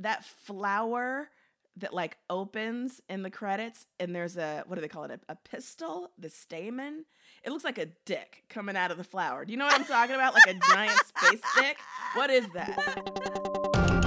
that flower that like opens in the credits, and there's a, what do they call it? A pistil, the stamen. It looks like a dick coming out of the flower. Do you know what I'm talking about? Like a giant space dick. What is that?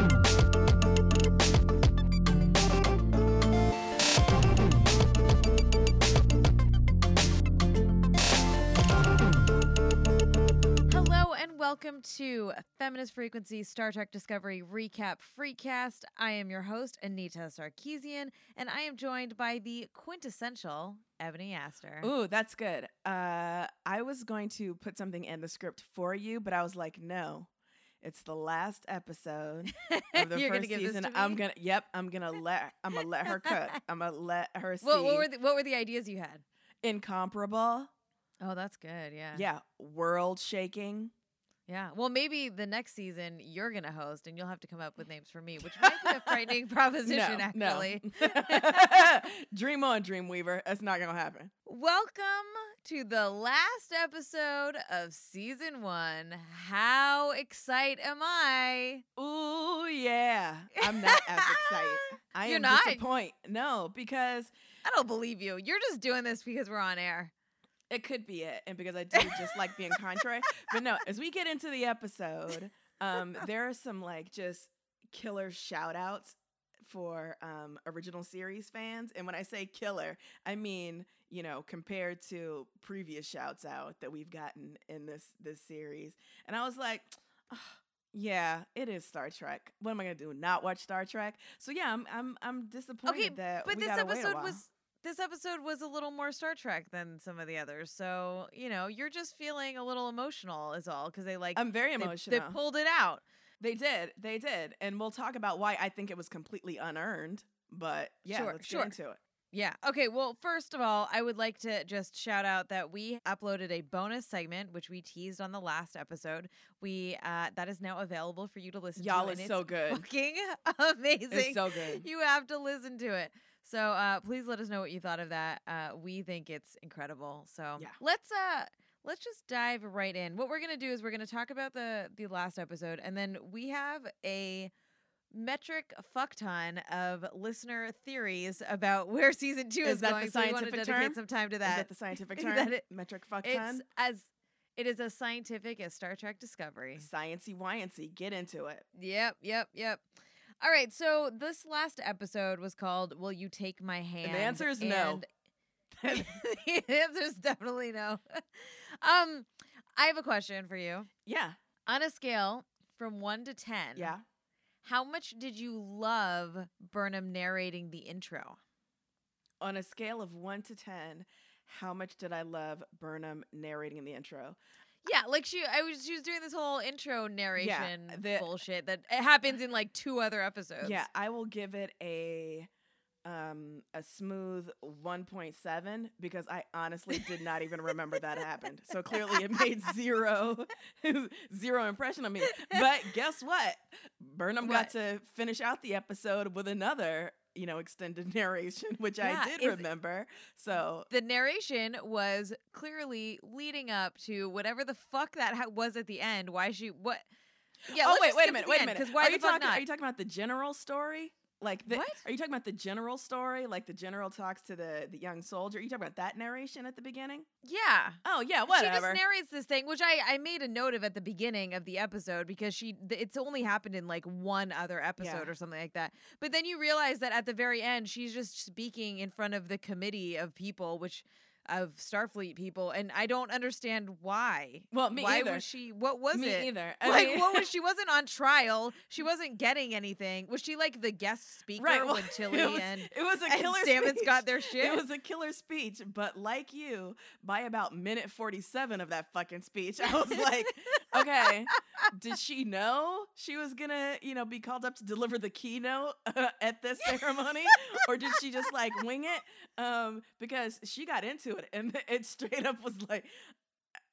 Welcome to Feminist Frequency Star Trek Discovery Recap Freecast. I am your host, Anita Sarkeesian, and I am joined by the quintessential Ebony Astor. Ooh, that's good. I was going to put something in the script for you, but I was like, no. It's the last episode of the first season. I'm gonna let her cook. I'm gonna let her see. What were the ideas you had? Incomparable. Oh, that's good. Yeah. Yeah. World shaking. Yeah. Well, maybe the next season you're going to host and you'll have to come up with names for me, which might be a frightening proposition, actually. No. Dream on, Dreamweaver. That's not going to happen. Welcome to the last episode of season 1. How excited am I? Ooh, yeah. I'm not as excited. You're not? Disappointed. No, because I don't believe you. You're just doing this because we're on air. It could be it, and because I do just like being contrary. But no, as we get into the episode, there are some like just killer shout outs for original series fans. And when I say killer, I mean, you know, compared to previous shouts out that we've gotten in this series. And I was like, oh, yeah, it is Star Trek. What am I gonna do? Not watch Star Trek? So yeah, I'm disappointed that but we this gotta wait a episode while. This episode was a little more Star Trek than some of the others. So, you know, you're just feeling a little emotional is all. Because I'm very emotional. They pulled it out. They did. And we'll talk about why I think it was completely unearned. But yeah, let's get into it. Yeah. Okay. Well, first of all, I would like to just shout out that we uploaded a bonus segment, which we teased on the last episode. That is now available for you to listen to. Y'all, it's so good. Fucking amazing. It's so good. You have to listen to it. So please let us know what you thought of that. We think it's incredible. So yeah. Let's just dive right in. What we're gonna do is we're gonna talk about the last episode, and then we have a metric fuck ton of listener theories about where season 2 is that going. The scientific so we want to dedicate some time to that. Is that the scientific term? Metric fuck ton? It is as scientific as Star Trek Discovery. Sciency-wiancy. Get into it. Yep. All right, so this last episode was called Will You Take My Hand? And the answer is no. The answer is definitely no. I have a question for you. Yeah. On a scale from 1 to 10, yeah, how much did you love Burnham narrating the intro? On a scale of 1 to 10, how much did I love Burnham narrating the intro? Yeah, like she was doing this whole intro narration bullshit that it happens in like 2 other episodes. Yeah, I will give it a smooth 1.7 because I honestly did not even remember that happened. So clearly it made zero impression on me. But guess what? Burnham got to finish out the episode with another extended narration, which I did remember. So the narration was clearly leading up to whatever the fuck that was at the end. Why she what? Yeah. Oh wait a minute. Because why are you talking about the general story? What? Are you talking about the general story? Like the general talks to the young soldier? Are you talking about that narration at the beginning? Yeah. Oh, yeah, whatever. She just narrates this thing, which I made a note of at the beginning of the episode because it's only happened in like 1 other episode or something like that. But then you realize that at the very end, she's just speaking in front of the committee of people, of Starfleet people, and I don't understand why. Well, why either. What was me it? Me either. What was she wasn't on trial. She wasn't getting anything. Was she like the guest speaker when Tilly and Stamets got their shit? It was a killer speech, but like you, by about minute 47 of that fucking speech, I was like, okay, did she know she was gonna, be called up to deliver the keynote at this ceremony? Or did she just like wing it? Because she got into it, and it straight up was like,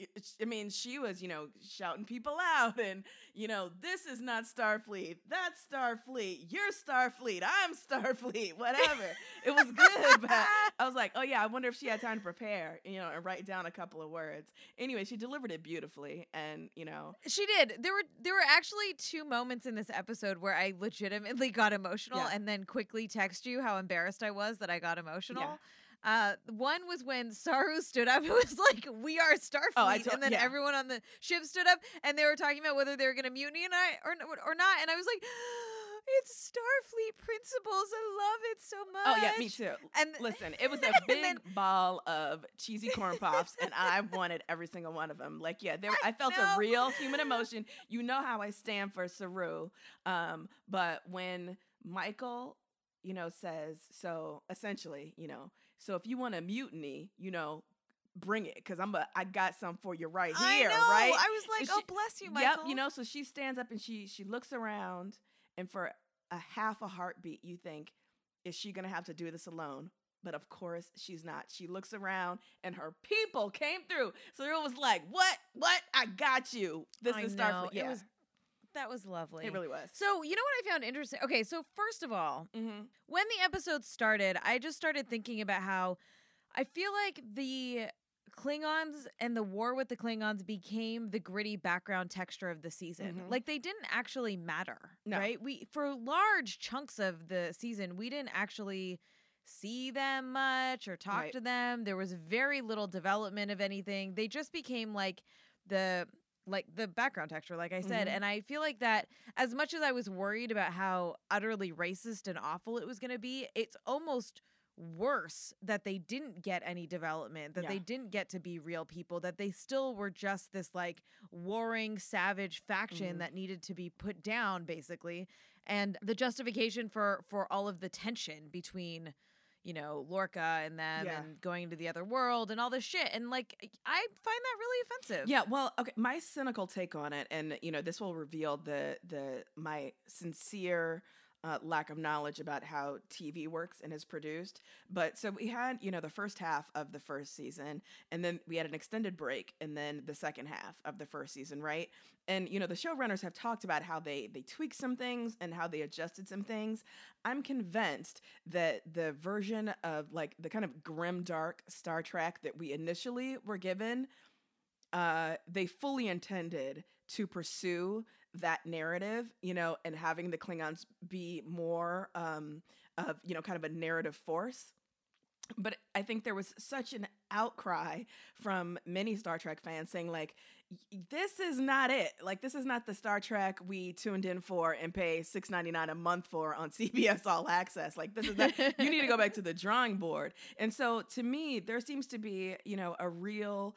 I mean, she was, shouting people out and, this is not Starfleet. That's Starfleet. You're Starfleet. I'm Starfleet. Whatever. It was good, but I was like, oh yeah, I wonder if she had time to prepare, and write down a couple of words. Anyway, she delivered it beautifully, and she did. There were actually 2 moments in this episode where I legitimately got emotional, and then quickly text you how embarrassed I was that I got emotional. Yeah. One was when Saru stood up. It was like, we are Starfleet. And then everyone on the ship stood up and they were talking about whether they were going to mutiny or not. And I was like, it's Starfleet principles. I love it so much. Oh, yeah, me too. And listen, it was a big ball of cheesy corn pops and I wanted every single one of them. Like, yeah, I felt a real human emotion. You know how I stand for Saru. But when Michael, says, so essentially, so if you want a mutiny, bring it, because I got some for you right here, right? I was like, oh, bless you, Michael. Yep, so she stands up and she looks around, and for a half a heartbeat, you think, is she going to have to do this alone? But of course, she's not. She looks around, and her people came through. So it was like, what? I got you. This is Starfleet. Yeah. That was lovely. It really was. So, you know what I found interesting? Okay, so first of all, when the episode started, I just started thinking about how I feel like the Klingons and the war with the Klingons became the gritty background texture of the season. Like, they didn't actually matter, right? For large chunks of the season, we didn't actually see them much or talk to them. There was very little development of anything. They just became like the background texture, like I said. And I feel like that, as much as I was worried about how utterly racist and awful it was going to be, it's almost worse that they didn't get any development, that they didn't get to be real people, that they still were just this like warring, savage faction that needed to be put down, basically. And the justification for all of the tension between Lorca and them and going into the other world and all this shit. And like, I find that really offensive. Yeah. Well, okay. My cynical take on it, and this will reveal my sincere lack of knowledge about how TV works and is produced. But so we had, the first half of the first season, and then we had an extended break, and then the second half of the first season, right? And, the showrunners have talked about how they tweaked some things and how they adjusted some things. I'm convinced that the version of like the kind of grim, dark Star Trek that we initially were given, they fully intended to pursue that narrative, and having the Klingons be more of, kind of a narrative force. But I think there was such an outcry from many Star Trek fans saying like, this is not it. Like, this is not the Star Trek we tuned in for and pay $6.99 a month for on CBS All Access. Like, this is not, you need to go back to the drawing board. And so to me, there seems to be, a real,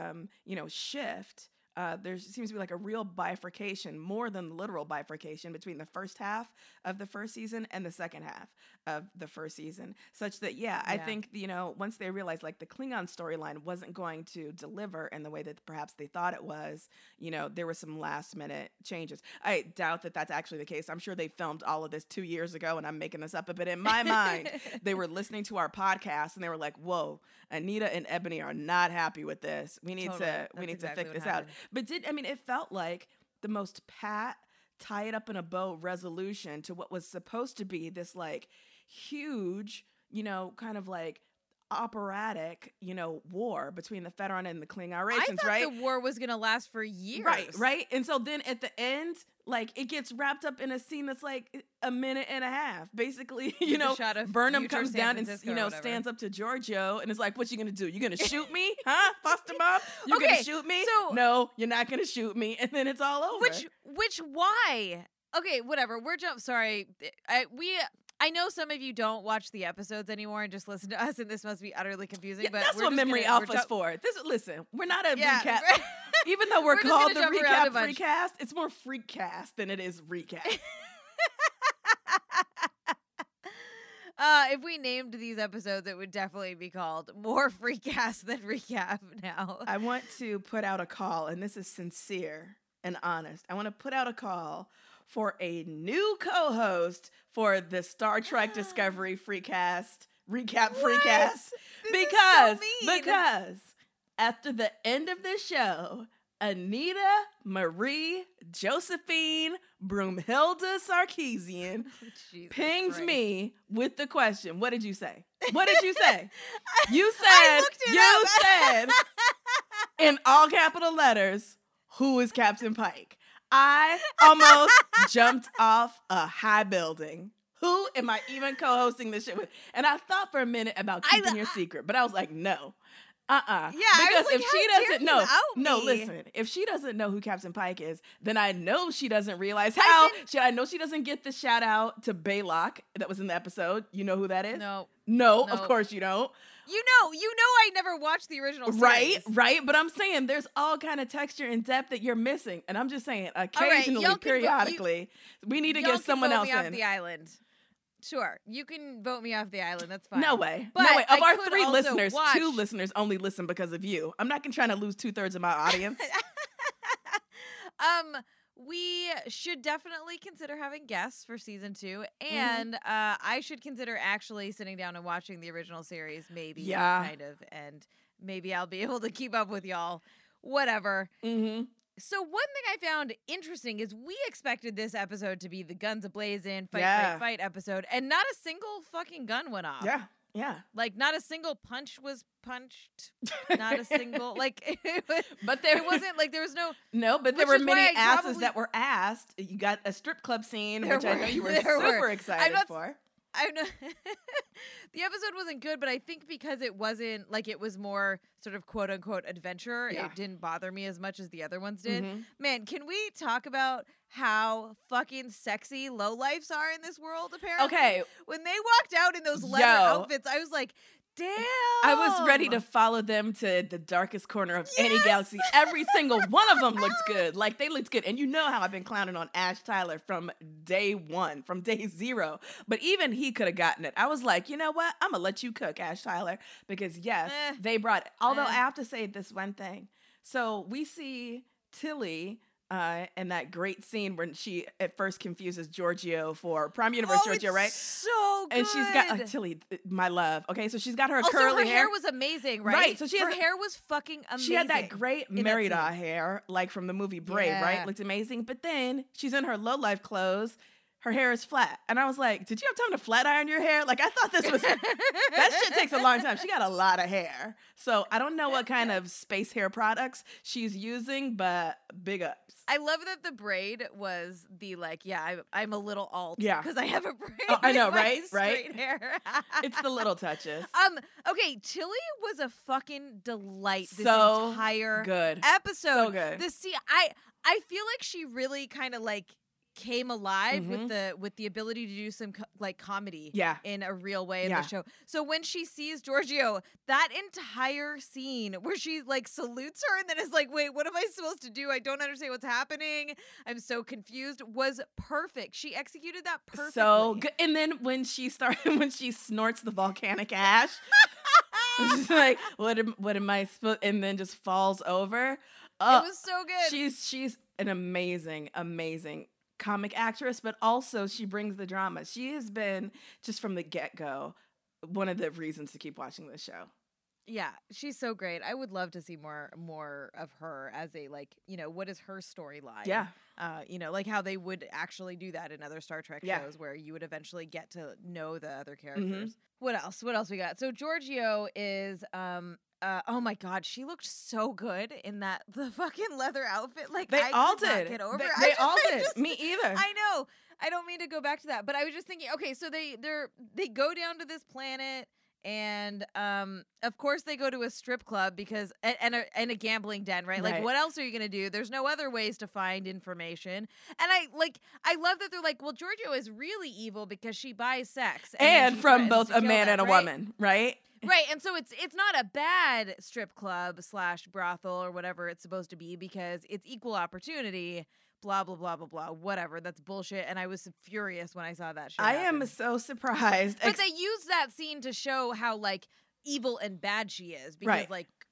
shift. There seems to be like a real bifurcation, more than literal bifurcation, between the first half of the first season and the second half of the first season, such that, I think, once they realized like the Klingon storyline wasn't going to deliver in the way that perhaps they thought it was, there were some last minute changes. I doubt that that's actually the case. I'm sure they filmed all of this 2 years ago, and I'm making this up, but in my mind, they were listening to our podcast and they were like, whoa, Anita and Ebony are not happy with this. We need to fix this out. But it felt like the most pat, tie it up in a bow resolution to what was supposed to be this like huge, kind of like operatic, war between the Federation and the Klingarations, right? I thought the war was going to last for years. Right. And so then at the end, like, it gets wrapped up in a scene that's like a minute and a half. Basically, Burnham comes down and, stands up to Giorgio and is like, what you going to do? You going to shoot me? Huh? Foster mom? You going to shoot me? No, you're not going to shoot me. And then it's all over. Why? Okay, whatever. Sorry. I know some of you don't watch the episodes anymore and just listen to us, and this must be utterly confusing. But that's what Memory Alpha's for. Listen, we're not a recap. Even though we're called the Recap Freecast, it's more Freakcast than it is recap. If we named these episodes, it would definitely be called more Freakcast than Recap now. I want to put out a call, and this is sincere and honest. I want to put out a call for a new co-host for the Star Trek Discovery Freecast, Recap Freecast. Because after the end of the show, Anita Marie Josephine Broomhilda Sarkeesian pings me with the question. What did you say? What did you say? You said in all capital letters, who is Captain Pike? I almost jumped off a high building. Who am I even co-hosting this shit with? And I thought for a minute about keeping your secret, but I was like, no. Yeah, because like, if she doesn't know, listen, if she doesn't know who Captain Pike is, then I know she doesn't realize how. I know she doesn't get the shout out to Baylock that was in the episode. You know who that is? No, of course you don't. You know, I never watched the original series. Right. But I'm saying there's all kind of texture and depth that you're missing, and I'm just saying occasionally, periodically, we need to get someone else in the island. Sure, you can vote me off the island. That's fine. No way. Of our 3 listeners, 2 listeners only listen because of you. I'm not trying to lose 2/3 of my audience. We should definitely consider having guests for season 2, and I should consider actually sitting down and watching the original series, maybe, kind of, and maybe I'll be able to keep up with y'all. Whatever. Mm-hmm. So one thing I found interesting is we expected this episode to be the guns a-blazing, fight episode, and not a single fucking gun went off. Yeah. Like, not a single punch was punched. Not a single, like, but it wasn't, like, there was no... but there were many asses that were asked. You got a strip club scene, which I know you were super excited for. I know the episode wasn't good, but I think because it wasn't like it was more sort of quote unquote adventure, it didn't bother me as much as the other ones did. Mm-hmm. Man, can we talk about how fucking sexy lowlifes are in this world, apparently? Okay. When they walked out in those leather outfits, I was like, damn. I was ready to follow them to the darkest corner of any galaxy. Every single one of them looks good. Like, they looked good. And you know how I've been clowning on Ash Tyler from day 1, from day 0. But even he could have gotten it. I was like, you know what? I'm going to let you cook, Ash Tyler. Because, yes, they brought it. Although I have to say this one thing. So we see Tilly... and that great scene when she at first confuses Giorgio for Prime Universe Giorgio, right? So good. And she's got Tilly, my love. Okay, so she's got her curly her hair. hair was amazing, right? Right. So her hair was fucking amazing. She had that great Merida hair, like from the movie Brave, right? Looked amazing. But then she's in her low-life clothes. Her hair is flat. And I was like, did you have time to flat iron your hair? Like, I thought this was... that shit takes a long time. She got a lot of hair. So I don't know what kind of space hair products she's using, but big ups. I love that the braid was the, like, I'm a little alt. Yeah. Because I have a braid. Oh, I know, right? Straight hair. It's the little touches. Okay, Tilly was a fucking delight this so entire good episode. So good. I feel like she really kind of, like, came alive with the ability to do some like comedy in a real way in the show. So when she sees Giorgio, that entire scene where she like salutes her and then is like, wait, what am I supposed to do? I don't understand what's happening. I'm so confused, was perfect. She executed that perfectly. So good. And then when she snorts the volcanic ash, she's like, what am I supposed, and then just falls over. It was so good. She's an amazing comic actress, but also she brings the drama. She has been, just from the get-go, one of the reasons to keep watching this show. Yeah, she's so great. I would love to see more of her as a, like, you know, what is her storyline? Yeah. You know, like how they would actually do that in other Star Trek shows where you would eventually get to know the other characters. Mm-hmm. What else we got? So Giorgio is oh my God, she looked so good in the fucking leather outfit. Like, they all did. Get over they all did. Me either. I know. I don't mean to go back to that, but I was just thinking. Okay, so they go down to this planet, and of course they go to a strip club because and a gambling den, right? Like, what else are you gonna do? There's no other ways to find information. And I love that they're like, well, Giorgio is really evil because she buys sex and from both a man and a woman, right? Right, and so it's not a bad strip club / brothel or whatever it's supposed to be because it's equal opportunity, blah, blah, blah, blah, blah, whatever. That's bullshit, and I was furious when I saw that shit happen. am so surprised. But they used that scene to show how, like, evil and bad she is because, like,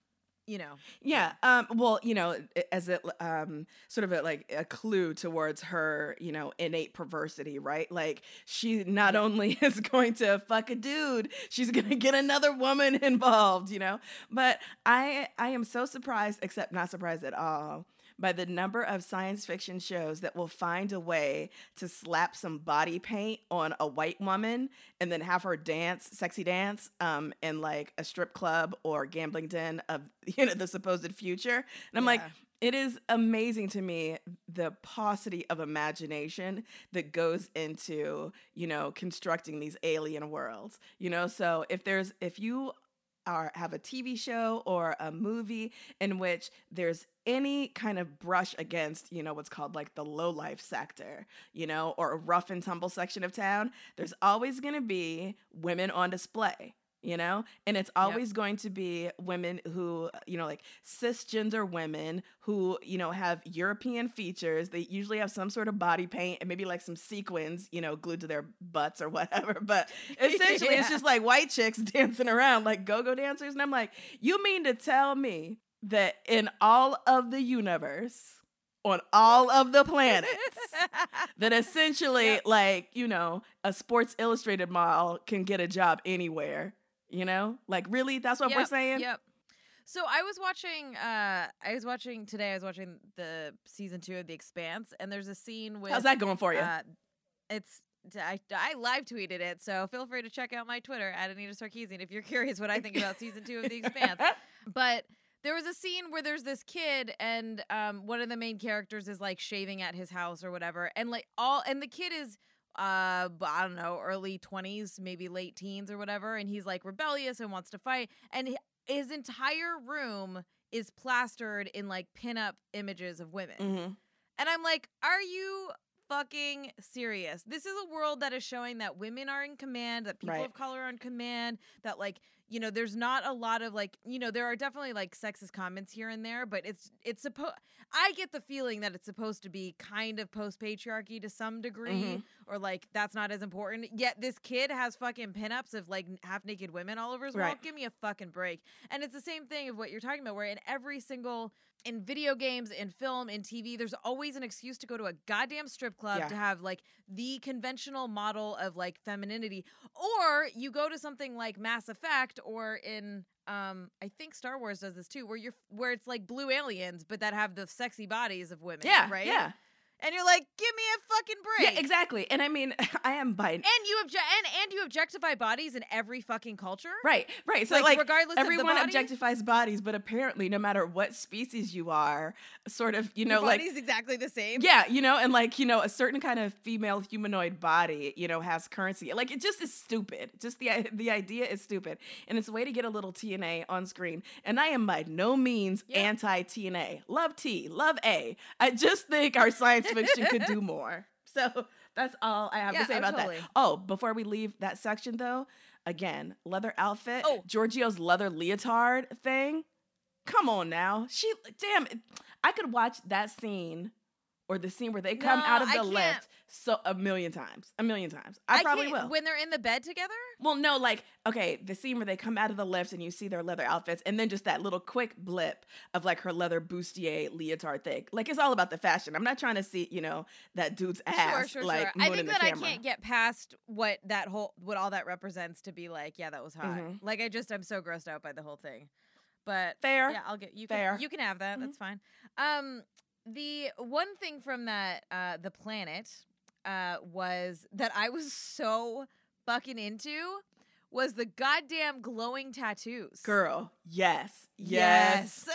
you know. Yeah. Well, as a sort of a clue towards her, innate perversity, right? Like she not only is going to fuck a dude, she's going to get another woman involved, But I am so surprised, except not surprised at all, by the number of science fiction shows that will find a way to slap some body paint on a white woman and then have her sexy dance, in like a strip club or gambling den of, the supposed future. And I'm like, it is amazing to me the paucity of imagination that goes into, constructing these alien worlds, So if you have a TV show or a movie in which there's any kind of brush against, what's called like the low life sector, or a rough and tumble section of town, there's always going to be women on display. And it's always going to be women who, like cisgender women who, have European features. They usually have some sort of body paint and maybe like some sequins, glued to their butts or whatever. But essentially it's just like white chicks dancing around like go-go dancers. And I'm like, you mean to tell me that in all of the universe, on all of the planets, that essentially like, a Sports Illustrated model can get a job anywhere? Like really, that's what we're saying. Yep. So I was watching the season 2 of The Expanse, and there's a scene with. How's that going for you? I live tweeted it, so feel free to check out my Twitter at Anita Sarkeesian if you're curious what I think about season 2 of The Expanse. But there was a scene where there's this kid, and one of the main characters is like shaving at his house or whatever, and the kid is. I don't know, early 20s, maybe late teens or whatever. And he's like rebellious and wants to fight. And his entire room is plastered in like pinup images of women. Mm-hmm. And I'm like, are you fucking serious? This is a world that is showing that women are in command, that people of color are in command, that like, there's not a lot of like, there are definitely like sexist comments here and there, but I get the feeling that it's supposed to be kind of post-patriarchy to some degree, or like that's not as important. Yet this kid has fucking pinups of like half-naked women all over his wall. Give me a fucking break. And it's the same thing of what you're talking about, where in video games, in film, in TV, there's always an excuse to go to a goddamn strip club to have like the conventional model of like femininity. Or you go to something like Mass Effect, or in I think Star Wars does this too, where it's like blue aliens but that have the sexy bodies of women. Yeah, right? Yeah. And you're like, give me a fucking break. Yeah, exactly. And I mean, I am bi. And you objectify bodies in every fucking culture. Right. So like regardless everyone of the body? objectifies bodies, but apparently no matter what species you are, sort of, Your body's exactly the same. Yeah, and like, a certain kind of female humanoid body, has currency. Like it just is stupid. Just the idea is stupid. And it's a way to get a little TNA on screen. And I am by no means anti-TNA. Love T, love A. I just think our science fiction could do more. So that's all I have to say about that. Oh, before we leave that section though, again, leather outfit, Giorgio's leather leotard thing. Come on now. I could watch that scene or the scene where they come out of the lift a million times. I probably will. When they're in the bed together? Well, no, like, okay, the scene where they come out of the lift and you see their leather outfits, and then just that little quick blip of like her leather bustier leotard thing. Like, it's all about the fashion. I'm not trying to see, that dude's ass. Sure. Like, I think that camera. I can't get past what all that represents to be like, yeah, that was hot. Mm-hmm. Like, I'm so grossed out by the whole thing. But fair. Yeah, I'll get you. Fair. You can have that. That's fine. The one thing from that the planet was that I was so fucking into was the goddamn glowing tattoos. Girl, yes. Yes.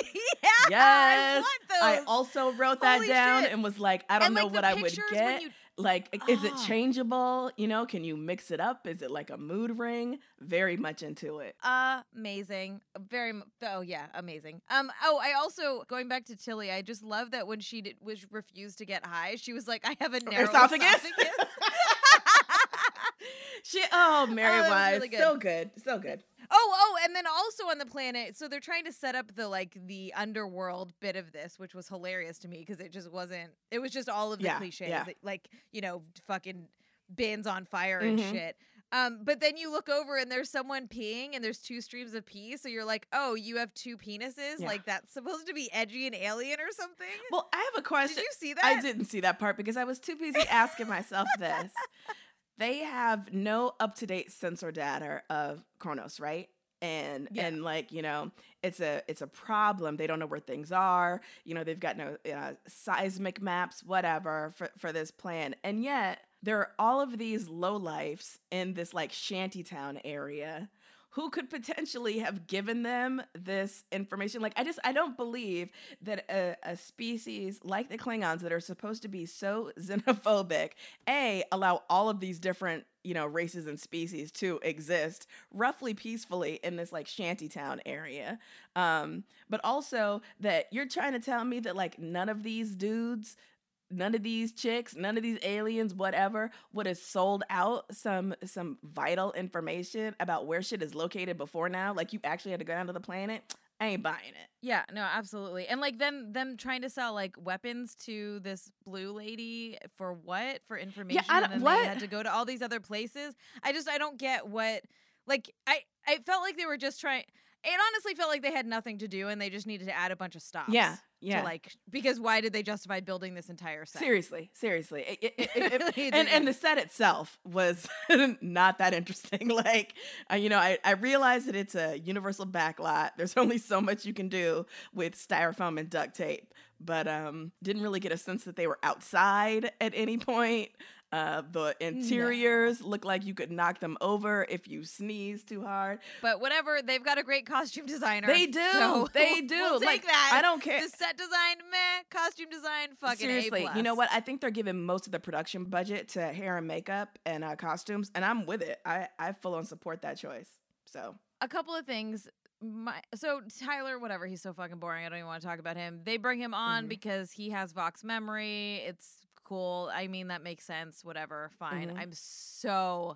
Yes. I I also wrote that down and was like, I don't know what I would get. Like, is it changeable? Can you mix it up? Is it like a mood ring? Very much into it. Amazing. Amazing. I also, going back to Tilly, I just love that when she refused to get high, she was like, I have a narrow esophagus. Mary Wise. Really good. So good. And then also on the planet, so they're trying to set up the underworld bit of this, which was hilarious to me because it was just all of the cliches, like, fucking bins on fire and shit. But then you look over and there's someone peeing and there's 2 streams of pee. So you're like, oh, you have 2 penises? Yeah. Like that's supposed to be edgy and alien or something? Well, I have a question. Did you see that? I didn't see that part because I was too busy asking myself this. They have no up-to-date sensor data of Kronos, right? And like, you know, it's a problem. They don't know where things are. You know, they've got no seismic maps, whatever, for this plan. And yet there are all of these lowlifes in this like shantytown area who could potentially have given them this information. Like, I don't believe that a species like the Klingons that are supposed to be so xenophobic, allow all of these different, you know, races and species to exist roughly peacefully in this like shantytown area. But also that you're trying to tell me that like none of these dudes, none of these chicks, none of these aliens, whatever, would have sold out some vital information about where shit is located before now. Like, you actually had to go down to the planet. I ain't buying it. Yeah, no, absolutely. And like them trying to sell like weapons to this blue lady for what? For information. Yeah, and then they had to go to all these other places. I don't get what, like, I felt like they were just trying. It honestly felt like they had nothing to do and they just needed to add a bunch of stops. Yeah. To like, because why did they justify building this entire set? Seriously. And the set itself was not that interesting. Like, you know, I realize that it's a universal backlot. There's only so much you can do with styrofoam and duct tape, but didn't really get a sense that they were outside at any point. The interiors look like you could knock them over if you sneeze too hard. But whatever, they've got a great costume designer. They do. So they do. We'll take that. I don't care. The set design, meh. Costume design, fucking seriously. A+. You know what? I think they're giving most of the production budget to hair and makeup and costumes, and I'm with it. I full on support that choice. So a couple of things. So Tyler, whatever, he's so fucking boring. I don't even want to talk about him. They bring him on because he has Vox memory. It's cool. I mean, that makes sense. Whatever. Fine. I'm so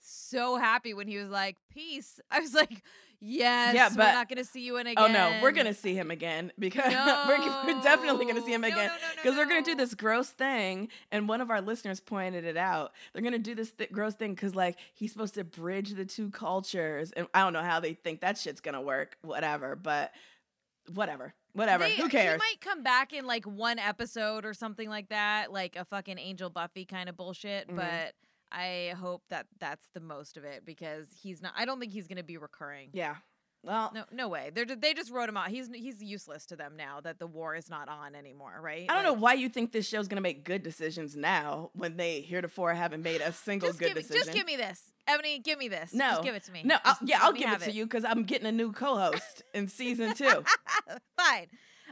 happy when he was like, peace. I was like, yes, yeah, but we're not going to see you in again. Oh, no, we're going to see him again because we're definitely going to see him again because they're going to do this gross thing. And one of our listeners pointed it out. They're going to do this gross thing because, like, he's supposed to bridge the 2 cultures. And I don't know how they think that shit's going to work, whatever, but whatever. Who cares? He might come back in like 1 episode or something like that, like a fucking Angel Buffy kind of bullshit. But I hope that that's the most of it because he's not. I don't think he's going to be recurring. Yeah. Well, no way. They just wrote him out. He's useless to them now that the war is not on anymore, right? I don't know why you think this show's gonna make good decisions now when they heretofore haven't made a single good decision. Just give me this, Ebony. Give me this. No, just give it to me. No, I'll give it to you because I'm getting a new co-host in season 2. Fine.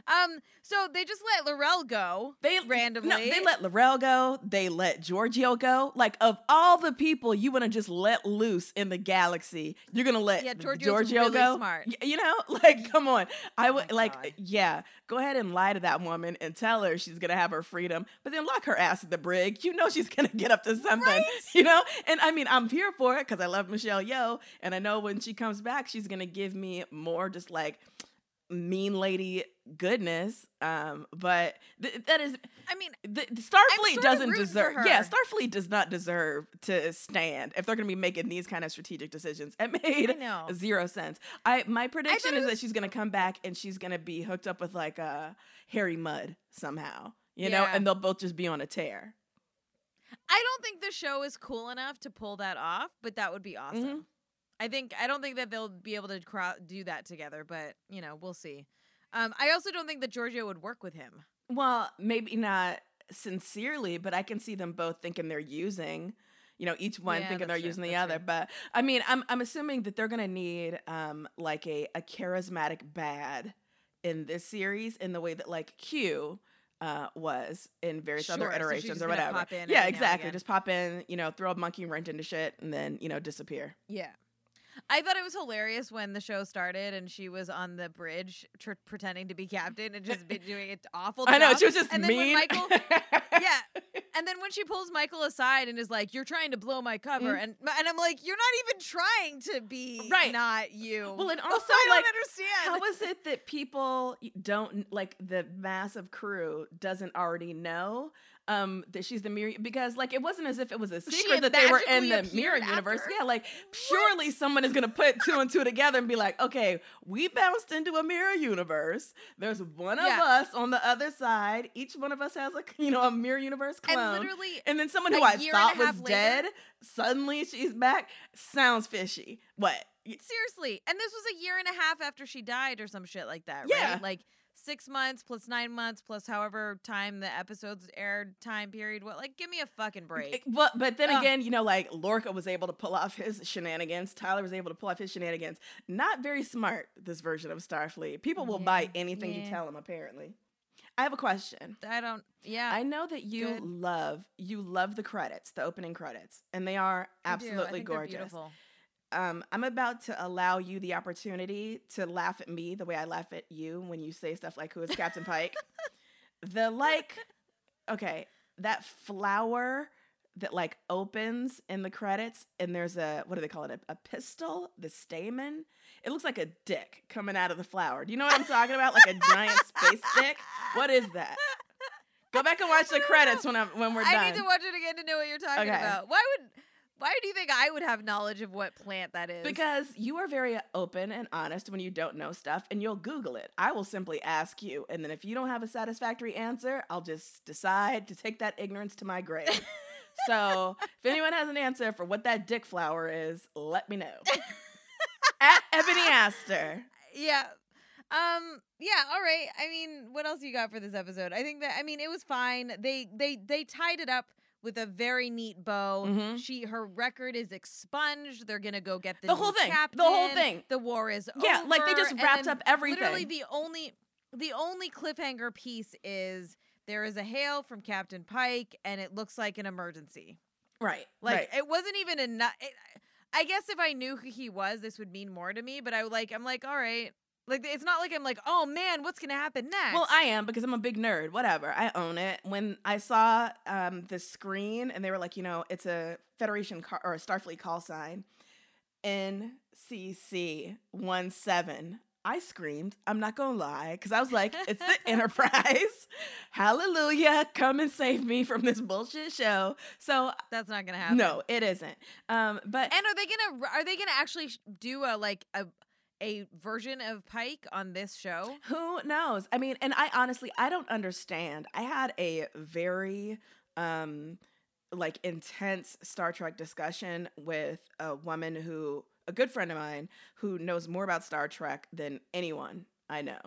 So they just let L'Rell go. Randomly. No, they let L'Rell go. They let Georgiou go. Like, of all the people you want to just let loose in the galaxy, you're gonna let Georgiou really go. Smart. You know, like, come on. I would go ahead and lie to that woman and tell her she's gonna have her freedom, but then lock her ass at the brig. You know she's gonna get up to something. Right? You know, and I mean, I'm here for it because I love Michelle Yeoh, and I know when she comes back, she's gonna give me more just like mean lady goodness, but that is, I mean, Starfleet doesn't deserve. Yeah, Starfleet does not deserve to stand if they're going to be making these kind of strategic decisions. It made 0 sense. My prediction is that she's going to come back and she's going to be hooked up with like Harry Mudd somehow, you know, and they'll both just be on a tear. I don't think the show is cool enough to pull that off, but that would be awesome. I don't think that they'll be able to do that together, but you know, we'll see. I also don't think that Georgiou would work with him. Well, maybe not sincerely, but I can see them both thinking they're using, you know, each one thinking they're using the other. But I mean, I'm assuming that they're gonna need like a charismatic bad in this series in the way that like Q was in various other iterations or whatever. Yeah, exactly. Just pop in, you know, throw a monkey wrench into shit and then, you know, disappear. Yeah. I thought it was hilarious when the show started and she was on the bridge pretending to be captain and just been doing an awful job. I know, she was just and mean. Then when Michael, and then when she pulls Michael aside and is like, "You're trying to blow my cover," and I'm like, "You're not even trying to be not you." Well, and also, I like, don't understand. How is it that people don't, like, the massive crew doesn't already know that she's the mirror, because like it wasn't as if it was a secret that they were in the mirror universe. Yeah, like surely someone is gonna put two and two together and be like, okay, we bounced into a mirror universe. There's one of us on the other side. Each one of us has a mirror universe clone. And literally, and then someone who I thought was dead, suddenly she's back. Sounds fishy. What? Seriously. And this was a year and a half after she died or some shit like that, yeah. right? Like 6 months plus 9 months plus however time the episodes aired, time period. What? Like, give me a fucking break. But then again, like Lorca was able to pull off his shenanigans. Tyler was able to pull off his shenanigans. Not very smart, this version of Starfleet. People will buy anything you tell them, apparently. I have a question. I know that you love the credits, the opening credits, and they are absolutely gorgeous. Beautiful. I'm about to allow you the opportunity to laugh at me the way I laugh at you when you say stuff like, who is Captain Pike? That flower that like opens in the credits and there's what do they call it? A pistil, the stamen. It looks like a dick coming out of the flower. Do you know what I'm talking about? Like a giant space dick? What is that? Go back and watch the credits when we're done. I need to watch it again to know what you're talking about. Why do you think I would have knowledge of what plant that is? Because you are very open and honest when you don't know stuff, and you'll Google it. I will simply ask you, and then if you don't have a satisfactory answer, I'll just decide to take that ignorance to my grave. So if anyone has an answer for what that dick flower is, let me know. At Ebony Aster. Yeah. Yeah, all right. I mean, what else you got for this episode? I think that, it was fine. They tied it up with a very neat bow. Mm-hmm. Her record is expunged. They're gonna go get the whole thing. Captain. The whole thing. The war is over. Yeah, like they just wrapped up everything. Literally, the only cliffhanger piece is there is a hail from Captain Pike, and it looks like an emergency. Right. Like it wasn't even enough. I guess if I knew who he was, this would mean more to me. But I'm like, all right. Like, it's not like I'm like, oh man, what's gonna happen next? Well, I am, because I'm a big nerd. Whatever, I own it. When I saw the screen and they were like, it's a Federation or a Starfleet call sign, NCC 17. I screamed. I'm not gonna lie, because I was like, it's the Enterprise. Hallelujah! Come and save me from this bullshit show. So that's not gonna happen. No, it isn't. But are they gonna actually do a version of Pike on this show? Who knows? I mean, and I don't understand. I had a very intense Star Trek discussion with a good friend of mine who knows more about Star Trek than anyone I know.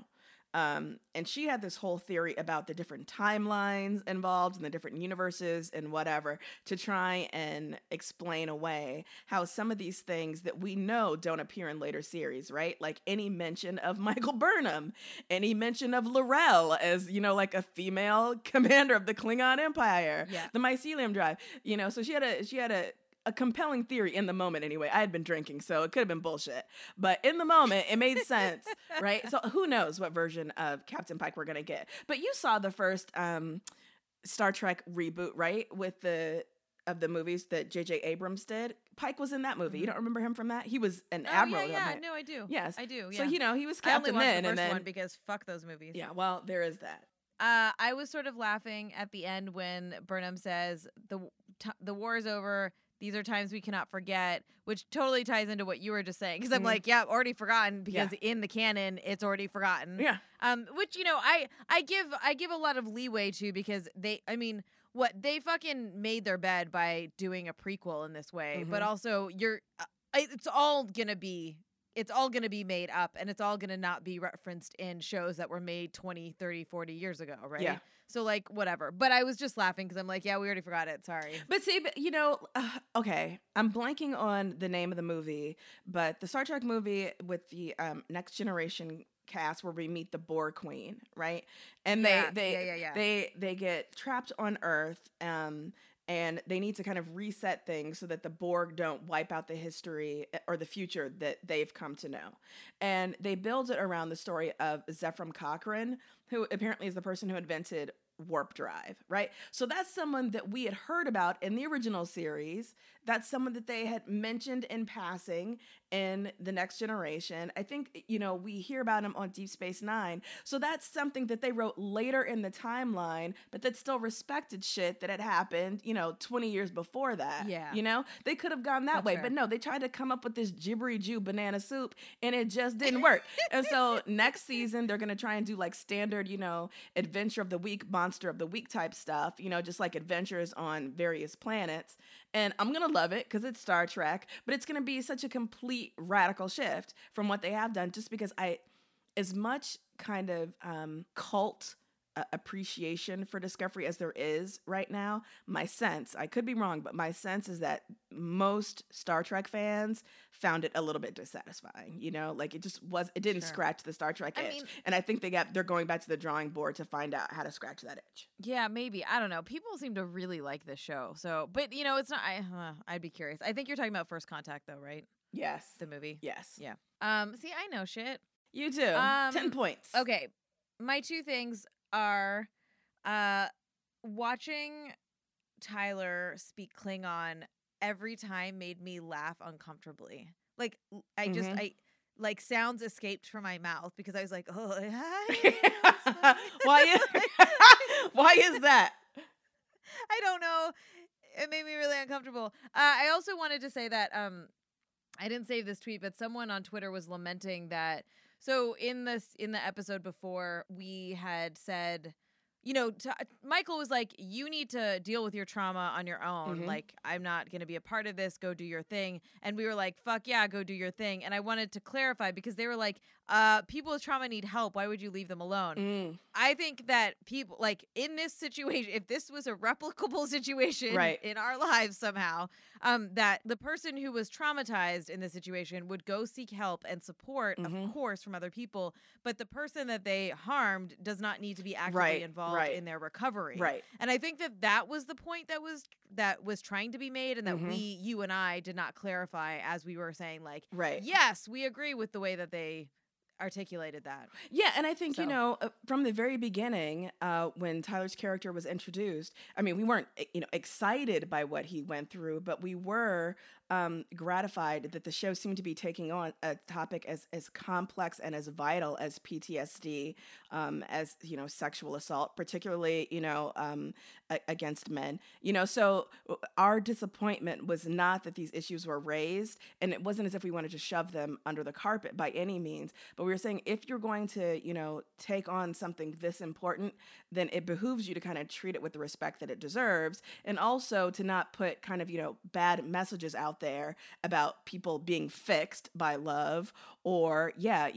And she had this whole theory about the different timelines involved and the different universes and whatever, to try and explain away how some of these things that we know don't appear in later series, right? Like any mention of Michael Burnham, any mention of L'Rell as, like a female commander of the Klingon Empire, the Mycelium Drive, so she had a compelling theory in the moment anyway. I had been drinking, so it could have been bullshit. But in the moment, it made sense, right? So who knows what version of Captain Pike we're going to get. But you saw the first Star Trek reboot, right? Of the movies that J.J. Abrams did. Pike was in that movie. You don't remember him from that? He was an admiral. Yeah, no, I do. Yes. I do, yeah. So, he was Captain then. I only watched the first one because fuck those movies. Yeah, well, there is that. I was sort of laughing at the end when Burnham says, the war is over. These are times we cannot forget, which totally ties into what you were just saying. Because I'm like, already forgotten, because in the canon, it's already forgotten. Yeah. Which, I give a lot of leeway to, because they fucking made their bed by doing a prequel in this way. Mm-hmm. But also it's all gonna be made up, and it's all gonna not be referenced in shows that were made 20, 30, 40 years ago, right? Yeah. So, whatever. But I was just laughing because I'm like, we already forgot it. Sorry. But see, okay, I'm blanking on the name of the movie, but the Star Trek movie with the Next Generation cast where we meet the Borg Queen, right? And they get trapped on Earth, and they need to kind of reset things so that the Borg don't wipe out the history or the future that they've come to know. And they build it around the story of Zefram Cochrane, who apparently is the person who invented warp drive, right? So that's someone that we had heard about in the original series that's someone that they had mentioned in passing in The Next Generation. I think, we hear about him on Deep Space Nine. So that's something that they wrote later in the timeline, but that still respected shit that had happened, 20 years before that. Yeah. They could have gone that That's way. fair. But no, they tried to come up with this gibbery Jew banana soup, and it just didn't work. And so next season, they're going to try and do like standard, adventure of the week, monster of the week type stuff, just like adventures on various planets. And I'm going to love it because it's Star Trek, but it's going to be such a complete radical shift from what they have done, just because as much kind of cult appreciation for Discovery as there is right now, my sense, I could be wrong, but my sense is that most Star Trek fans found it a little bit dissatisfying, like it didn't scratch the Star Trek itch. And I think they're going back to the drawing board to find out how to scratch that itch. Yeah, maybe. I don't know. People seem to really like this show. So, but it's not, I'd be curious. I think you're talking about First Contact though, right? Yes. The movie. Yes. Yeah. See, I know shit. You too. 10 points. Okay. My two things are watching Tyler speak Klingon every time made me laugh uncomfortably. Like like sounds escaped from my mouth because I was like, oh, hi. Why is that? I don't know. It made me really uncomfortable. I also wanted to say that I didn't save this tweet, but someone on Twitter was lamenting that. So in the episode before, we had said, Michael was like, you need to deal with your trauma on your own. Mm-hmm. Like, I'm not going to be a part of this. Go do your thing. And we were like, fuck yeah, go do your thing. And I wanted to clarify because they were like, people with trauma need help. Why would you leave them alone? I think that people, like, in this situation, if this was a replicable situation in our lives somehow, that the person who was traumatized in this situation would go seek help and support, of course, from other people. But the person that they harmed does not need to be actively involved in their recovery. Right. And I think that was the point that was trying to be made, and that you and I did not clarify as we were saying, like, yes, we agree with the way that they articulated that. Yeah, and I think, from the very beginning, when Tyler's character was introduced, I mean, we weren't, excited by what he went through, but we were gratified that the show seemed to be taking on a topic as complex and as vital as PTSD, as, sexual assault, particularly, against men. So our disappointment was not that these issues were raised, and it wasn't as if we wanted to shove them under the carpet by any means, but we were saying if you're going to, take on something this important, then it behooves you to kind of treat it with the respect that it deserves, and also to not put kind of, bad messages out there about people being fixed by love, or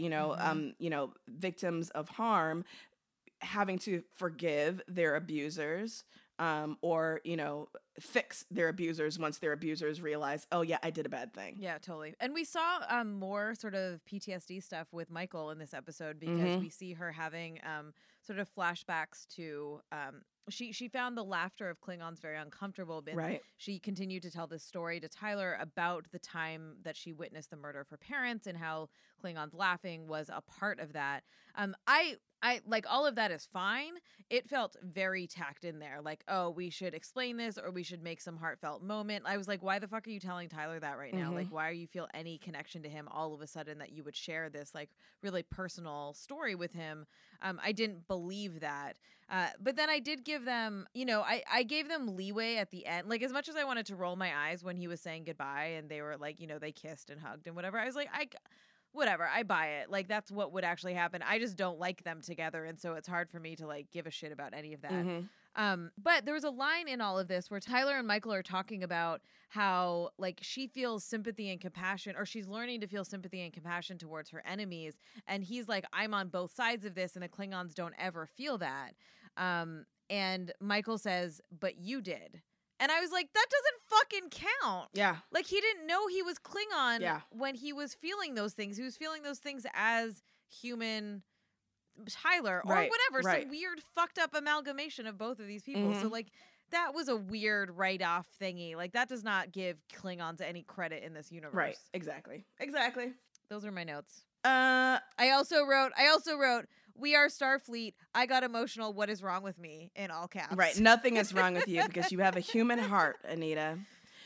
victims of harm having to forgive their abusers, or fix their abusers once their abusers realize, oh yeah, I did a bad thing. Yeah, totally. And we saw more sort of PTSD stuff with Michael in this episode because we see her having sort of flashbacks to she found the laughter of Klingons very uncomfortable, but she continued to tell this story to Tyler about the time that she witnessed the murder of her parents and how Klingons laughing was a part of that. I like all of that is fine. It felt very tacked in there. Like, oh, we should explain this or we should make some heartfelt moment. I was like, why the fuck are you telling Tyler that right now? Like, why are you feel any connection to him all of a sudden that you would share this like really personal story with him? I didn't believe that. But then I did give them, I gave them leeway at the end. Like, as much as I wanted to roll my eyes when he was saying goodbye and they were like, they kissed and hugged and whatever, I was like, whatever, I buy it. Like, that's what would actually happen. I just don't like them together, and so it's hard for me to like give a shit about any of that. But there was a line in all of this where Tyler and Michael are talking about how like she feels sympathy and compassion, or she's learning to feel sympathy and compassion towards her enemies, and he's like, I'm on both sides of this, and the Klingons don't ever feel that. And Michael says, but you did. And I was like, that doesn't fucking count. Yeah. Like, he didn't know he was Klingon when he was feeling those things. He was feeling those things as human Tyler or whatever. Some weird fucked up amalgamation of both of these people. So, like, that was a weird write-off thingy. Like, that does not give Klingons any credit in this universe. Right. Exactly. Those are my notes. I also wrote, we are Starfleet. I got emotional. What is wrong with me? In all caps. Right. Nothing is wrong with you because you have a human heart, Anita.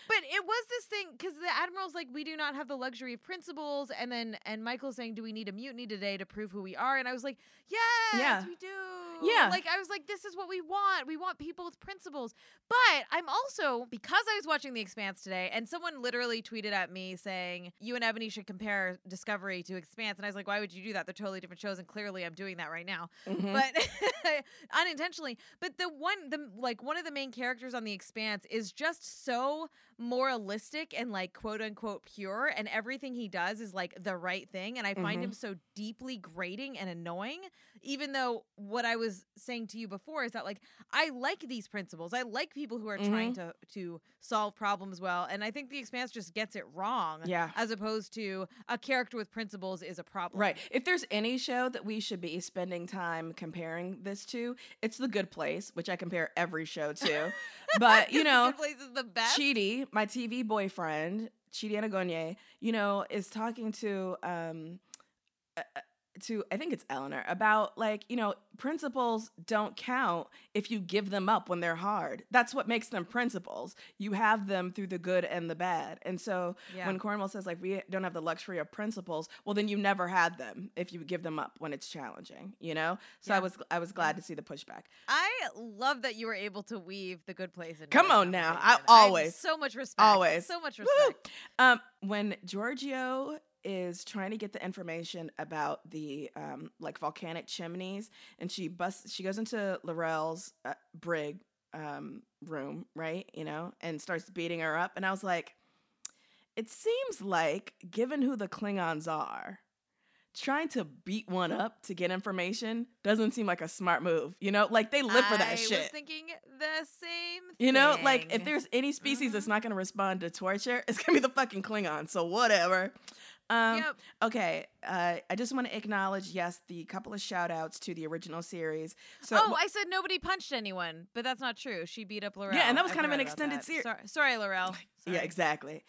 But it was this thing because the Admiral's like, we do not have the luxury of principles, and Michael's saying, do we need a mutiny today to prove who we are? And I was like, yes, we do. Yeah. Like, I was like, this is what we want. We want people with principles. But I'm also, because I was watching The Expanse today, and someone literally tweeted at me saying, you and Ebony should compare Discovery to Expanse. And I was like, why would you do that? They're totally different shows. And clearly I'm doing that right now. Mm-hmm. But unintentionally. But one of the main characters on The Expanse is just so moralistic and like quote unquote pure, and everything he does is like the right thing, and I find him so deeply grating and annoying, even though what I was saying to you before is that like I like these principles. I like people who are trying to solve problems well, and I think The Expanse just gets it wrong, as opposed to a character with principles is a problem. Right. If there's any show that we should be spending time comparing this to, it's The Good Place, which I compare every show to. But, you know, The Good Place is the best. Chidi, my TV boyfriend, Chidi Anagonye, you know, is talking to I think it's Eleanor about like, you know, principles don't count if you give them up when they're hard. That's what makes them principles. You have them through the good and the bad. And so when Cornwell says like, we don't have the luxury of principles, well, then you never had them if you give them up when it's challenging, you know? So I was glad to see the pushback. I love that you were able to weave The Good Place. Come on now. I always. So much respect. Always. So much respect. When Giorgio is trying to get the information about the like volcanic chimneys, and she goes into L'Orel's brig room, right, you know, and starts beating her up, and I was like, it seems like, given who the Klingons are, trying to beat one up to get information doesn't seem like a smart move, you know? Like, they live for that shit. I was thinking the same thing. You know, like, if there's any species that's not going to respond to torture, it's going to be the fucking Klingon, so whatever. Okay, I just want to acknowledge, yes, the couple of shout-outs to the original series. So, I said nobody punched anyone, but that's not true. She beat up L'Orel. Yeah, and that was kind of an extended series. Sorry, L'Orel. Sorry. Yeah, exactly.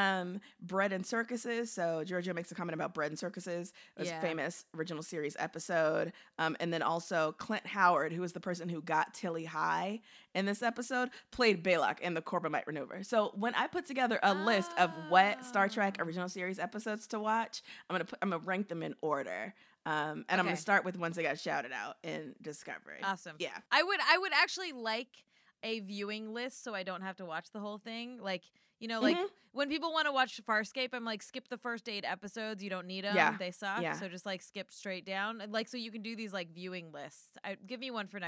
Bread and Circuses. So Giorgio makes a comment about Bread and Circuses. It was a famous original series episode. And then also Clint Howard, who was the person who got Tilly high in this episode, played Balok in the Corbomite Maneuver. So when I put together a list of what Star Trek original series episodes to watch, I'm gonna rank them in order. And I'm gonna start with ones that got shouted out in Discovery. Awesome. Yeah. I would actually like a viewing list so I don't have to watch the whole thing. Like, you know, like when people want to watch Farscape, I'm like, skip the first 8 episodes. You don't need them. Yeah. They suck. Yeah. So just like skip straight down. Like, so you can do these like viewing lists. Give me one for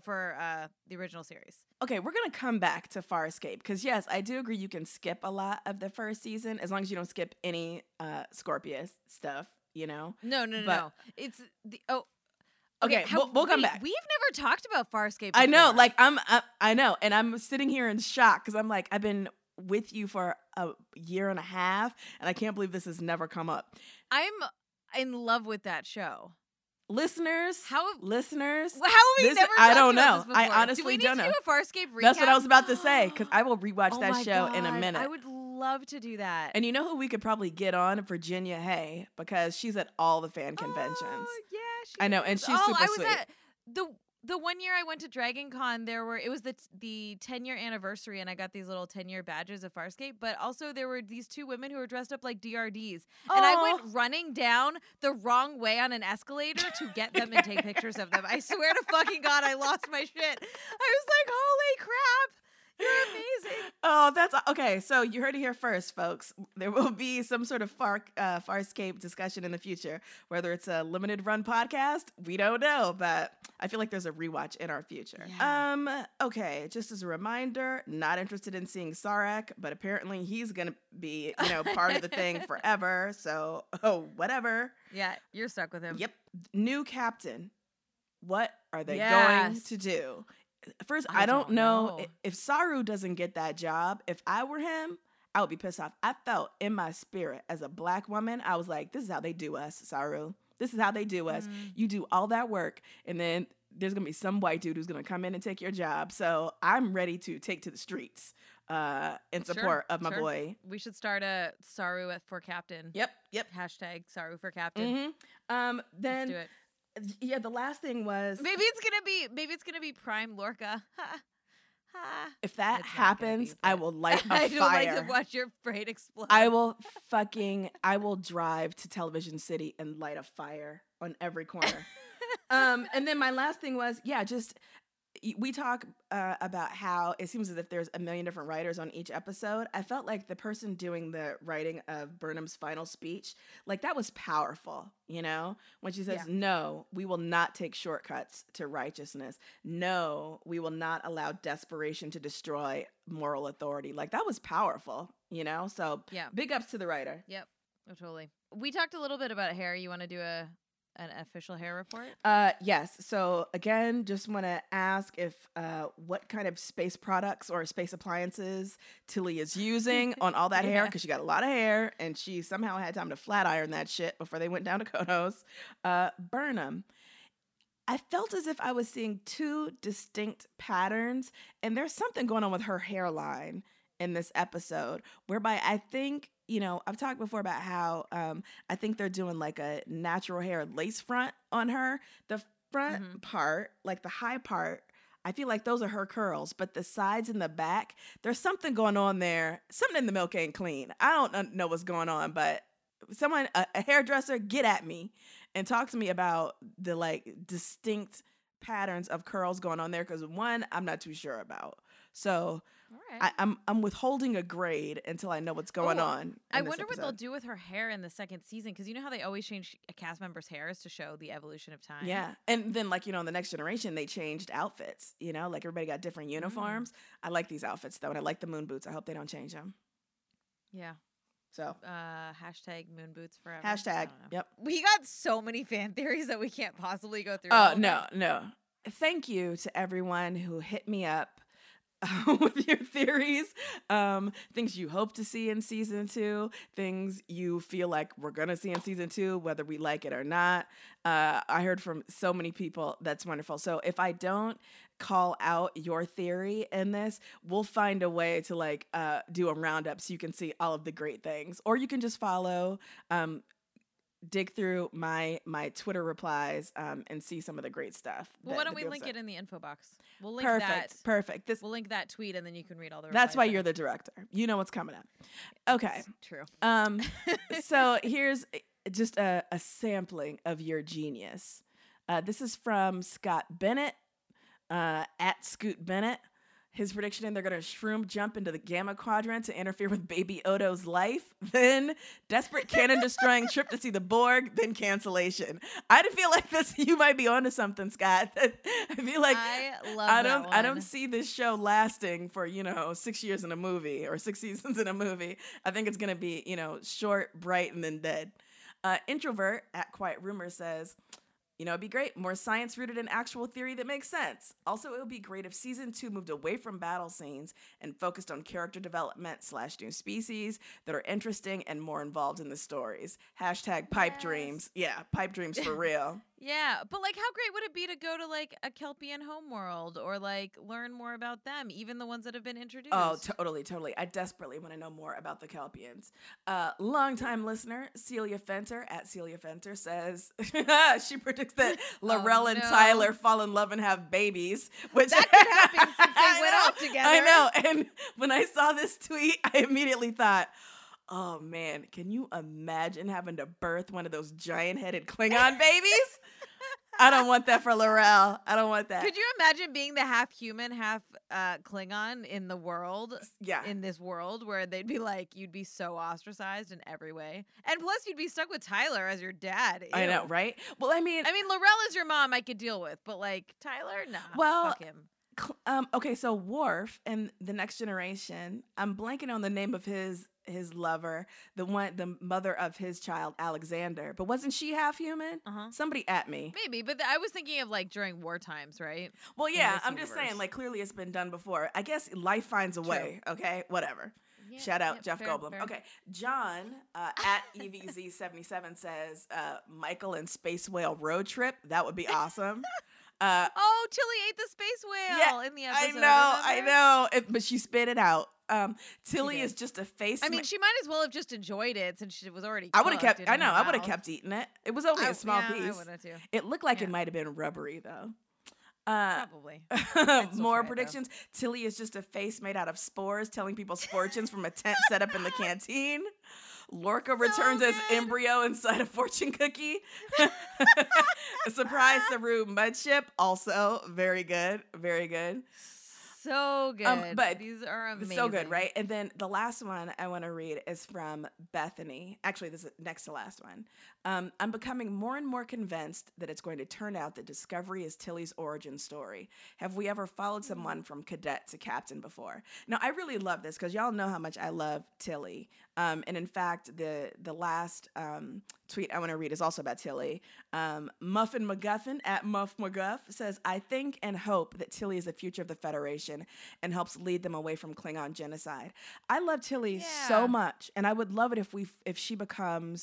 the original series. Okay, we're going to come back to Farscape because yes, I do agree you can skip a lot of the first season as long as you don't skip any Scorpius stuff, you know? No. It's the, Okay, we'll come back. We've never talked about Farscape before. I know, like I know, and I'm sitting here in shock because I'm like, I've been with you for a year and a half, and I can't believe this has never come up. I'm in love with that show. Listeners, how have we never talked I don't about know. This before? I honestly don't know. Do we need to do a Farscape recap? That's what I was about to say because I will rewatch that show in a minute. I would love to do that. And you know who we could probably get on? Virginia Hay, because she's at all the fan conventions. Oh, yeah, I know, and she's super sweet. At the 1 year I went to Dragon Con, it was the 10-year anniversary, and I got these little 10-year badges of Farscape, but also there were these 2 women who were dressed up like DRDs. And I went running down the wrong way on an escalator to get them and take pictures of them. I swear to fucking God, I lost my shit. I was like, holy crap. You're amazing. Oh, that's okay. So you heard it here first, folks. There will be some sort of Farscape discussion in the future. Whether it's a limited run podcast, we don't know, but I feel like there's a rewatch in our future. Yeah. Okay, just as a reminder, not interested in seeing Sarek, but apparently he's gonna be, part of the thing forever. So, whatever. Yeah, you're stuck with him. Yep. New captain. What are they going to do? First, I don't know if Saru doesn't get that job. If I were him, I would be pissed off. I felt in my spirit as a Black woman, I was like, this is how they do us, Saru. This is how they do us. You do all that work, and then there's going to be some white dude who's going to come in and take your job. So I'm ready to take to the streets in support of my boy. We should start a Saru for captain. Yep. Hashtag Saru for captain. Then let's do it. Yeah, the last thing was maybe it's gonna be Prime Lorca. If that happens, I will light a fire. I don't like to watch your brain explode. I will drive to Television City and light a fire on every corner. And then my last thing was, we talk about how it seems as if there's a million different writers on each episode. I felt like the person doing the writing of Burnham's final speech, like that was powerful, you know, when she says, no, we will not take shortcuts to righteousness. No, we will not allow desperation to destroy moral authority. Like that was powerful, you know? So big ups to the writer. Yep. Oh, totally. We talked a little bit about hair. You want to do an official hair report? Yes. So again, just want to ask if what kind of space products or space appliances Tilly is using on all that hair, because she got a lot of hair and she somehow had time to flat iron that shit before they went down to Konos. Burnham. I felt as if I was seeing two distinct patterns, and there's something going on with her hairline in this episode, whereby I think, you know, I've talked before about how I think they're doing like a natural hair lace front on her. The front part, like the high part, I feel like those are her curls, but the sides and the back, there's something going on there. Something in the milk ain't clean. I don't know what's going on, but someone, a hairdresser, get at me and talk to me about the like distinct patterns of curls going on there, because one, I'm not too sure about. So right. I'm withholding a grade until I know what's going on. I wonder what they'll do with her hair in the second season, because you know how they always change a cast member's hairs to show the evolution of time. Yeah, and then like, you know, in the Next Generation they changed outfits. You know, like everybody got different uniforms. I like these outfits though, and I like the moon boots. I hope they don't change them. Yeah. So hashtag moon boots forever. Hashtag. Yep. We got so many fan theories that we can't possibly go through. Oh no. Thank you to everyone who hit me up with your theories, things you hope to see in season 2, things you feel like we're gonna see in season 2, whether we like it or not. I heard from so many people. That's wonderful. So if I don't call out your theory in this, we'll find a way to like do a roundup so you can see all of the great things, or you can just follow dig through my Twitter replies and see some of the great stuff. Well, why don't we link it in the info box? We'll link Perfect. We'll link that tweet, and then you can read all the replies. That's why you're the director. You know what's coming up. Okay. It's true. So here's just a sampling of your genius. This is from Scott Bennett, at Scoot Bennett. His prediction, they're going to shroom jump into the Gamma Quadrant to interfere with Baby Odo's life. Then desperate cannon-destroying trip to see the Borg. Then cancellation. I feel like this. You might be onto something, Scott. I feel like I don't see this show lasting for 6 years in a movie or 6 seasons in a movie. I think it's going to be short, bright, and then dead. Introvert at Quiet Rumor says, it'd be great. More science rooted in actual theory that makes sense. Also, it would be great if season 2 moved away from battle scenes and focused on character development / new species that are interesting and more involved in the stories. Hashtag pipe dreams. Yeah, pipe dreams for real. Yeah, but like, how great would it be to go to like a Kelpian homeworld or like learn more about them, even the ones that have been introduced? Oh, totally. I desperately want to know more about the Kelpians. Longtime listener Celia Fenter at Celia Fenter says she predicts that Laurel and Tyler fall in love and have babies, which that could happen since they went off together. I know. And when I saw this tweet, I immediately thought, oh man, can you imagine having to birth one of those giant-headed Klingon babies? I don't want that for Laurel. I don't want that. Could you imagine being the half human, half Klingon in the world? Yeah. In this world where they'd be like, you'd be so ostracized in every way. And plus you'd be stuck with Tyler as your dad. Ew. I know, right? Well, I mean, Laurel is your mom I could deal with, but like Tyler, nah. Well, fuck him. Okay, so Worf in The Next Generation, I'm blanking on the name of his lover, the mother of his child, Alexander. But wasn't she half human? Somebody at me. Maybe, but I was thinking of like during war times, right? Well, yeah, I'm just saying, like, clearly it's been done before. I guess life finds a way. Okay, whatever. Yeah, Shout out Jeff Goldblum. Fair. Okay, John at EVZ77 says Michael and Space Whale road trip. That would be awesome. Tilly ate the space whale in the episode. I know. But she spit it out. Tilly is just a face. I mean, she might as well have just enjoyed it since she was already. I would have kept. I would have kept eating it. It was only a small piece. I would have too. It looked like it might have been rubbery though. Probably. More predictions. Tilly is just a face made out of spores telling people's fortunes from a tent set up in the canteen. Lorca returns as embryo inside a fortune cookie. A surprise Saru mudship. Also very good. Very good. So good. But these are amazing. So good, right? And then the last one I want to read is from Bethany. Actually, this is next to last one. I'm becoming more and more convinced that it's going to turn out that Discovery is Tilly's origin story. Have we ever followed someone from cadet to captain before? Now, I really love this because y'all know how much I love Tilly. And in fact, the last tweet I want to read is also about Tilly. Muffin McGuffin at Muff McGuff says, I think and hope that Tilly is the future of the Federation and helps lead them away from Klingon genocide. I love Tilly so much, and I would love it if she becomes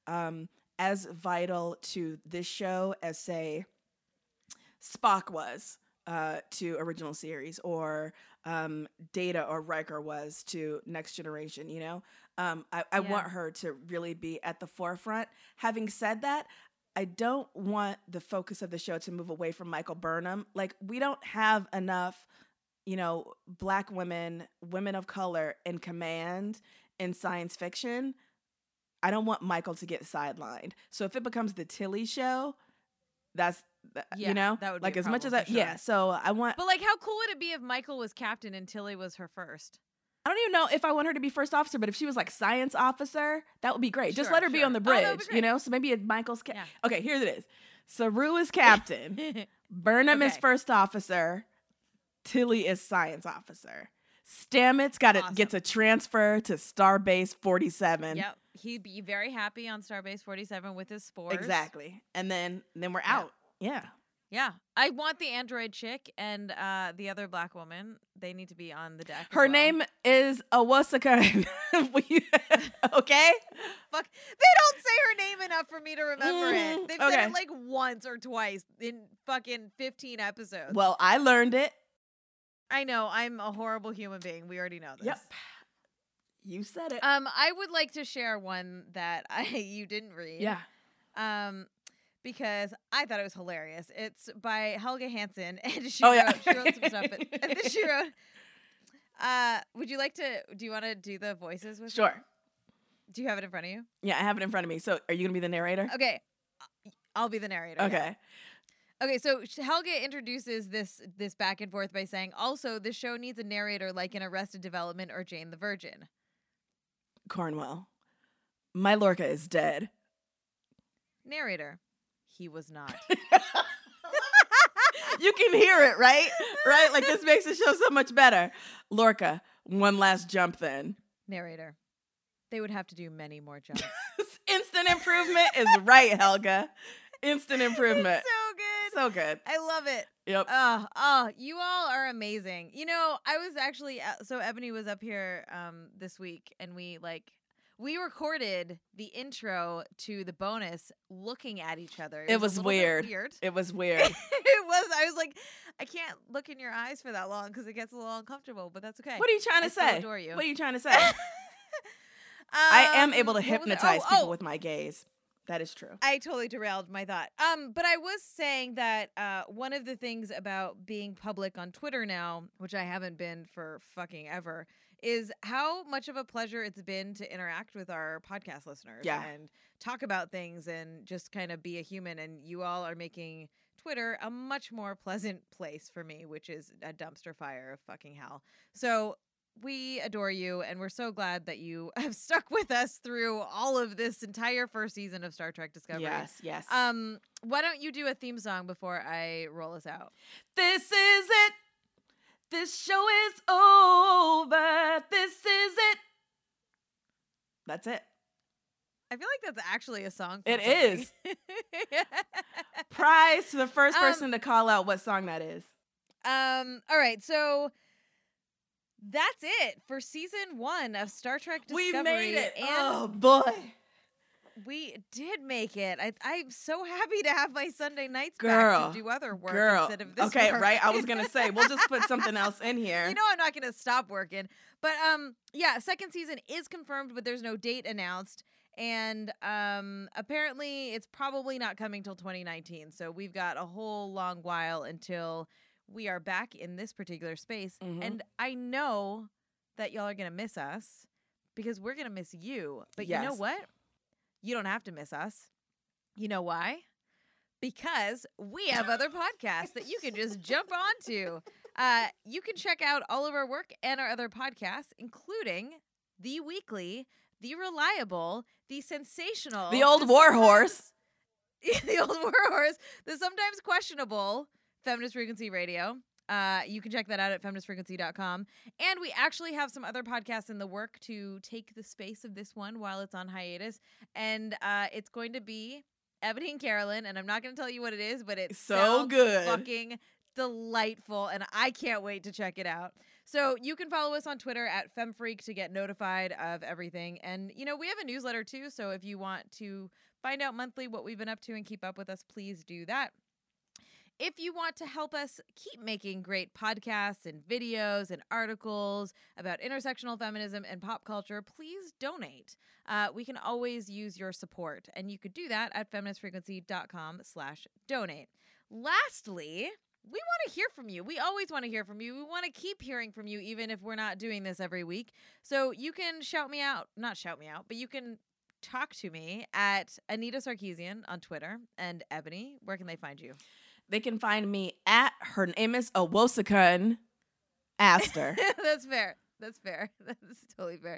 as vital to this show as, say, Spock was to original series, or Data or Riker was to Next Generation, you know? I want her to really be at the forefront. Having said that, I don't want the focus of the show to move away from Michael Burnham. Like, we don't have enough, you know, Black women of color in command in science fiction. I don't want Michael to get sidelined. So if it becomes the Tilly show, that's, you know, that would like be as much as sure. So I want. But like, how cool would it be if Michael was captain and Tilly was her first? I don't even know if I want her to be first officer, but if she was like science officer, that would be great. Just let her be on the bridge, you know? So maybe Michael's Okay, here it is. Saru is captain. Burnham is first officer. Tilly is science officer. Stamets gets a transfer to Starbase 47. Yep. He'd be very happy on Starbase 47 with his spores. Exactly. And then we're out. Yeah. Yeah. I want the android chick and the other Black woman. They need to be on the deck. Her name is Awosaka. Okay? Fuck. They don't say her name enough for me to remember it. They've said it like once or twice in fucking 15 episodes. Well, I learned it. I know. I'm a horrible human being. We already know this. Yep. You said it. I would like to share one that you didn't read. Yeah. Because I thought it was hilarious. It's by Helga Hansen, and she wrote some stuff. And then she wrote, would you like to, do you want to do the voices with Sure. me? Do you have it in front of you? Yeah, I have it in front of me. So are you going to be the narrator? Okay. I'll be the narrator. Okay. Yeah. Okay, so Helga introduces this back and forth by saying, also, this show needs a narrator like in Arrested Development or Jane the Virgin. Cornwell. My Lorca is dead. Narrator. He was not. You can hear it, right? Right? Like, this makes the show so much better. Lorca, one last jump then. Narrator. They would have to do many more jumps. Instant improvement is right, Helga. Instant improvement. It's so good. So good. I love it. Yep. You all are amazing. You know, I was actually, so Ebony was up here this week, and we recorded the intro to the bonus looking at each other. It was weird. It was weird. I was like, I can't look in your eyes for that long because it gets a little uncomfortable, but that's okay. What are you trying to say? Adore you. What are you trying to say? I am able to hypnotize people with my gaze. That is true. I totally derailed my thought. But I was saying that one of the things about being public on Twitter now, which I haven't been for fucking ever, is how much of a pleasure it's been to interact with our podcast listeners and talk about things and just kind of be a human. And you all are making Twitter a much more pleasant place for me, which is a dumpster fire of fucking hell. So we adore you, and we're so glad that you have stuck with us through all of this entire first season of Star Trek Discovery. Yes. Why don't you do a theme song before I roll us out? This is it. This show is over. This is it. That's it. I feel like that's actually a song. It is. Prize to the first person to call out what song that is. All right, so that's it for season 1 of Star Trek Discovery. We made it. And oh, boy. We did make it. I'm so happy to have my Sunday nights Girl. back to do other work instead of this work. Right? I was going to say, we'll just put something else in here. You know I'm not going to stop working. But, yeah, second season is confirmed, but there's no date announced. And apparently it's probably not coming till 2019. So we've got a whole long while until we are back in this particular space. Mhm. And I know that y'all are going to miss us because we're going to miss you. But you know Yes. what? You don't have to miss us. You know why? Because we have other podcasts that you can just jump onto. You can check out all of our work and our other podcasts, including The Weekly, The Reliable, The Sensational, The Old War Horse. The Old War Horse, the sometimes questionable Feminist Frequency Radio. You can check that out at feministfrequency.com. And we actually have some other podcasts in the work to take the space of this one while it's on hiatus. And it's going to be Ebony and Carolyn, and I'm not going to tell you what it is, but it's so good. Fucking delightful, and I can't wait to check it out. So you can follow us on Twitter at FemFreak to get notified of everything. And, you know, we have a newsletter too, so if you want to find out monthly what we've been up to and keep up with us, please do that. If you want to help us keep making great podcasts and videos and articles about intersectional feminism and pop culture, please donate. We can always use your support, and you could do that at feministfrequency.com/donate. Lastly, we want to hear from you. We always want to hear from you. We want to keep hearing from you, even if we're not doing this every week. So you can not shout me out, but you can talk to me at Anita Sarkeesian on Twitter. And Ebony, where can they find you? They can find me at her name is Owosakun Aster. That's fair. That's totally fair.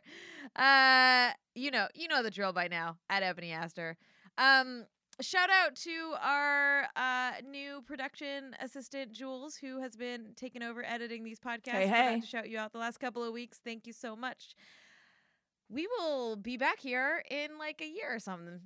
You know the drill by now at Ebony Aster. Shout out to our new production assistant, Jules, who has been taking over editing these podcasts. Hey. Forgot to shout you out the last couple of weeks. Thank you so much. We will be back here in like a year or something.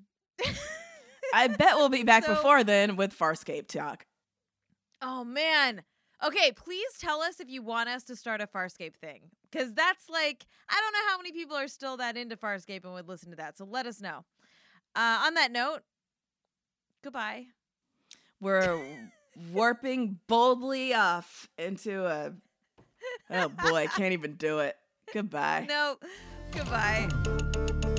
I bet we'll be back before then with Farscape talk. Oh, man. Okay, please tell us if you want us to start a Farscape thing. Because that's like, I don't know how many people are still that into Farscape and would listen to that. So let us know. On that note, goodbye. We're warping boldly off into a... Oh, boy, I can't even do it. Goodbye. No, goodbye.